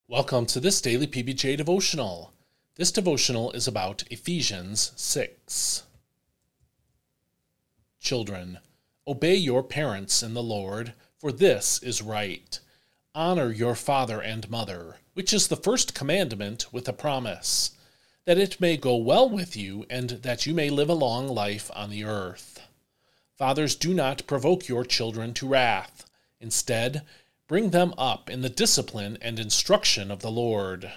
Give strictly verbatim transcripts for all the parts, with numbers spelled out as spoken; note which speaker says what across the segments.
Speaker 1: Welcome to this daily P B J devotional. This devotional is about Ephesians six. Children, obey your parents in the Lord, for this is right. Honor your father and mother, which is the first commandment with a promise, that it may go well with you and that you may live a long life on the earth. Fathers, do not provoke your children to wrath. Instead, bring them up in the discipline and instruction of the Lord.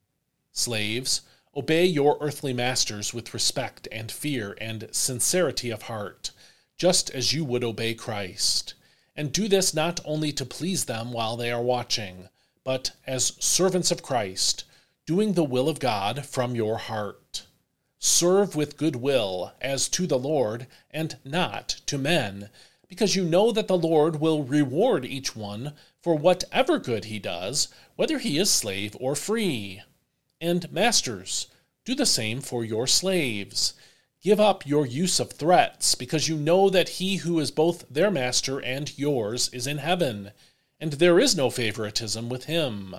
Speaker 1: Slaves, obey your earthly masters with respect and fear and sincerity of heart, just as you would obey Christ. And do this not only to please them while they are watching, but as servants of Christ, doing the will of God from your heart. Serve with good will, as to the Lord, and not to men, because you know that the Lord will reward each one for whatever good he does, whether he is slave or free. And masters, do the same for your slaves. Give up your use of threats, because you know that he who is both their master and yours is in heaven, and there is no favoritism with him.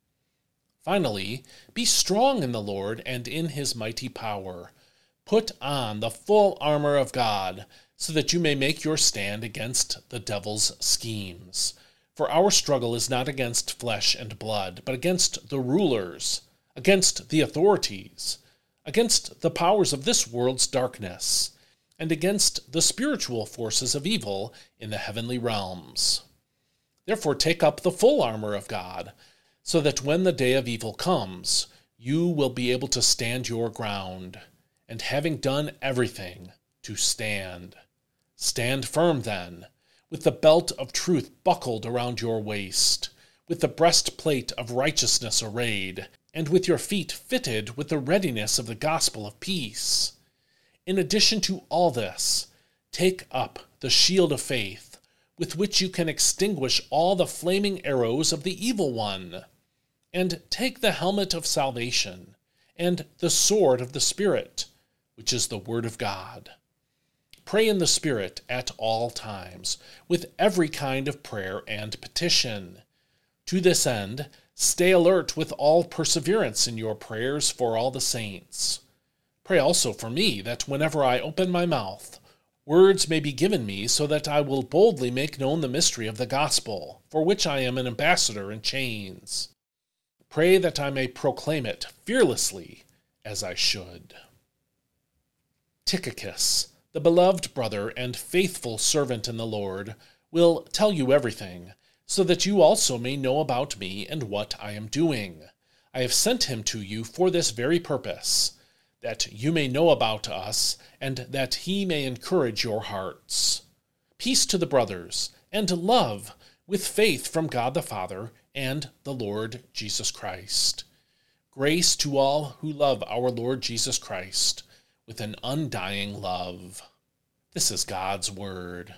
Speaker 1: Finally, be strong in the Lord and in his mighty power. Put on the full armor of God, so that you may make your stand against the devil's schemes. For our struggle is not against flesh and blood, but against the rulers, against the authorities, against the powers of this world's darkness, and against the spiritual forces of evil in the heavenly realms. Therefore take up the full armor of God, so that when the day of evil comes, you will be able to stand your ground, and having done everything, to stand. Stand firm, then, with the belt of truth buckled around your waist, with the breastplate of righteousness arrayed, and with your feet fitted with the readiness of the gospel of peace. In addition to all this, take up the shield of faith, with which you can extinguish all the flaming arrows of the evil one, and take the helmet of salvation, and the sword of the Spirit, which is the word of God. Pray in the Spirit at all times, with every kind of prayer and petition. To this end, stay alert with all perseverance in your prayers for all the saints. Pray also for me, that whenever I open my mouth, words may be given me, so that I will boldly make known the mystery of the gospel, for which I am an ambassador in chains. Pray that I may proclaim it fearlessly, as I should. Tychicus, the beloved brother and faithful servant in the Lord, will tell you everything, so that you also may know about me and what I am doing. I have sent him to you for this very purpose, that you may know about us, and that he may encourage your hearts. Peace to the brothers, and love, with faith from God the Father and the Lord Jesus Christ. Grace to all who love our Lord Jesus Christ, with an undying love. This is God's Word.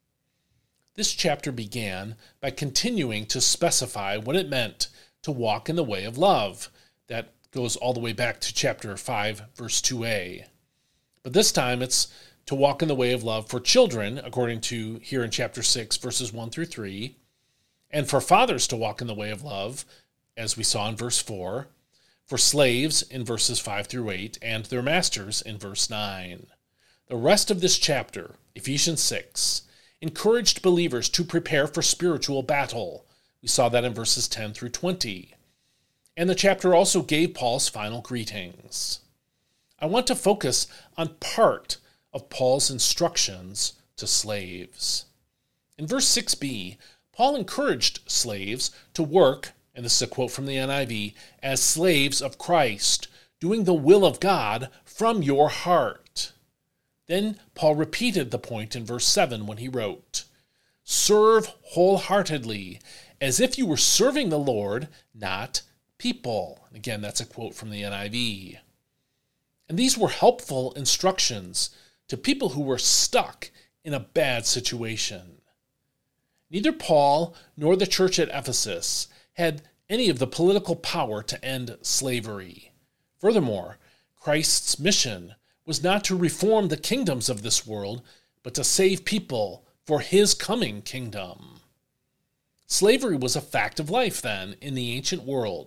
Speaker 1: This chapter began by continuing to specify what it meant to walk in the way of love. That goes all the way back to chapter five, verse two a. But this time it's to walk in the way of love for children, according to here in chapter six, verses one through three, and for fathers to walk in the way of love, as we saw in verse four, for slaves in verses five through eight, and their masters in verse nine. The rest of this chapter, Ephesians six, encouraged believers to prepare for spiritual battle. We saw that in verses ten through twenty. And the chapter also gave Paul's final greetings. I want to focus on part of Paul's instructions to slaves. In verse six b, Paul encouraged slaves to work, and this is a quote from the N I V, as slaves of Christ, doing the will of God from your heart. Then Paul repeated the point in verse seven when he wrote, serve wholeheartedly, as if you were serving the Lord, not people. Again, that's a quote from the N I V. And these were helpful instructions to people who were stuck in a bad situation. Neither Paul nor the church at Ephesus had any of the political power to end slavery. Furthermore, Christ's mission was not to reform the kingdoms of this world, but to save people for his coming kingdom. Slavery was a fact of life then in the ancient world,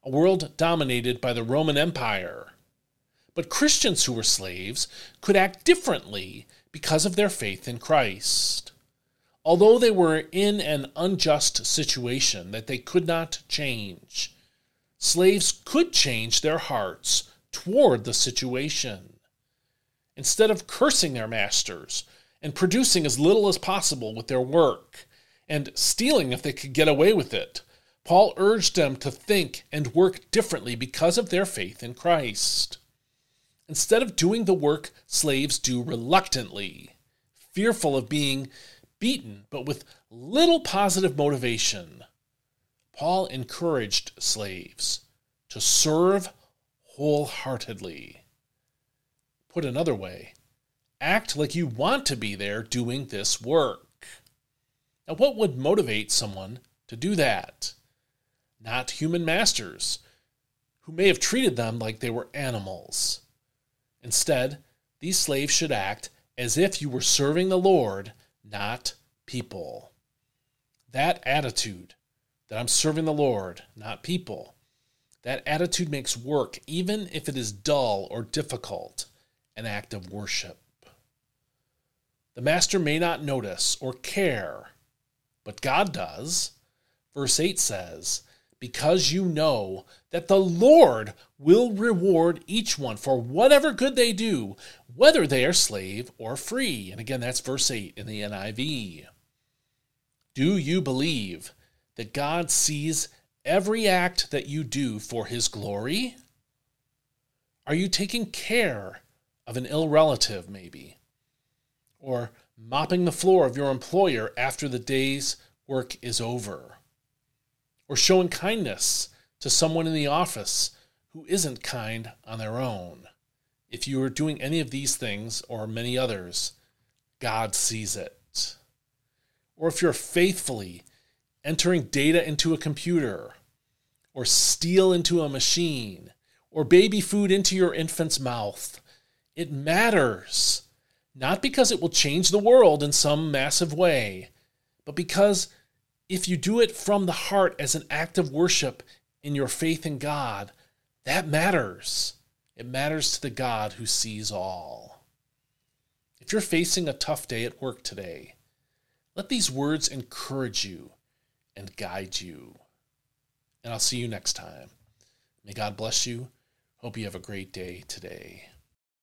Speaker 1: a world dominated by the Roman Empire. But Christians who were slaves could act differently because of their faith in Christ. Although they were in an unjust situation that they could not change, slaves could change their hearts toward the situation. Instead of cursing their masters and producing as little as possible with their work and stealing if they could get away with it, Paul urged them to think and work differently because of their faith in Christ. Instead of doing the work slaves do reluctantly, fearful of being beaten, but with little positive motivation, Paul encouraged slaves to serve wholeheartedly. Put another way, act like you want to be there doing this work. Now, what would motivate someone to do that? Not human masters, who may have treated them like they were animals. Instead, these slaves should act as if you were serving the Lord, not people. That attitude, that I'm serving the Lord, not people, that attitude makes work, even if it is dull or difficult, an act of worship. The master may not notice or care, but God does. Verse eight says, because you know that the Lord will reward each one for whatever good they do, whether they are slave or free. And again, that's verse eight in the N I V. Do you believe that God sees every act that you do for his glory? Are you taking care of an ill relative, maybe? Or mopping the floor of your employer after the day's work is over? Or showing kindness to someone in the office who isn't kind on their own? If you are doing any of these things or many others, God sees it. Or if you're faithfully entering data into a computer, or steal into a machine, or baby food into your infant's mouth, it matters. Not because it will change the world in some massive way, but because if you do it from the heart as an act of worship in your faith in God, that matters. It matters to the God who sees all. If you're facing a tough day at work today, let these words encourage you and guide you. And I'll see you next time. May God bless you. Hope you have a great day today.